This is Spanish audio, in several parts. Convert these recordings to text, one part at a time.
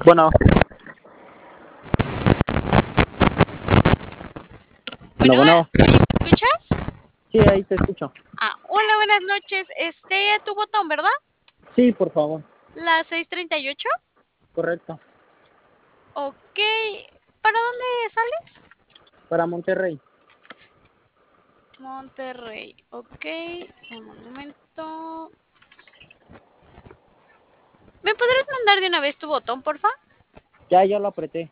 Bueno, bueno. ¿Me escuchas? Sí, ahí te escucho. Hola, buenas noches. Tu botón, ¿verdad? Sí, por favor. La 638. Correcto. Ok. ¿Para dónde sales? Para Monterrey. Monterrey. Ok. Un momento. ¿Me podrías mandar de una vez tu botón, porfa? Ya lo apreté.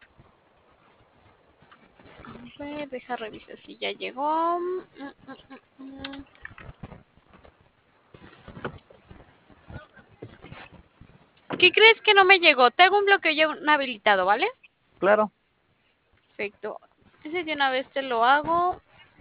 A ver, deja revisar si ya llegó. ¿Qué crees que no me llegó? Te hago un bloqueo ya habilitado, ¿vale? Claro. Perfecto. Ese de una vez te lo hago.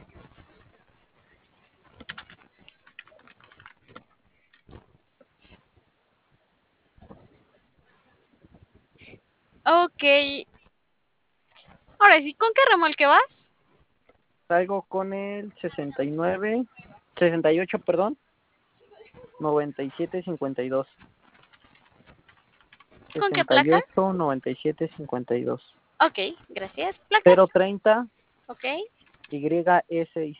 Ok. Ahora sí, ¿con qué remolque vas? Salgo con el 68, perdón. 9752. ¿Con qué placa? 68 9752. Ok, gracias. ¿Placas? 030 Ok. YE6.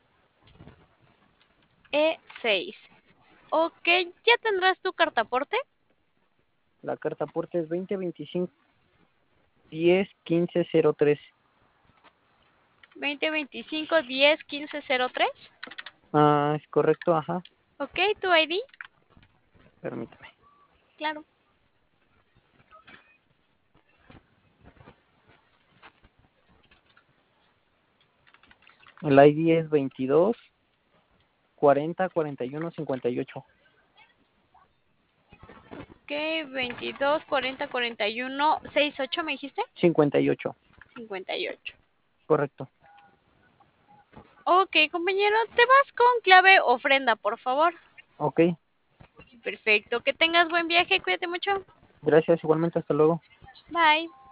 E6. Ok, ¿ya tendrás tu cartaporte? La carta aporte es 2025 10 15 03. 2025 10 15 03. Es correcto, ajá. Ok, tu ID. Permítame. Claro. El ID es 22 40 41 58. Ok, 22 40 41 68, ¿me dijiste? 58. 58. Correcto. Ok, compañero, te vas con clave ofrenda, por favor. Ok. Perfecto, que tengas buen viaje, cuídate mucho. Gracias, igualmente, hasta luego. Bye.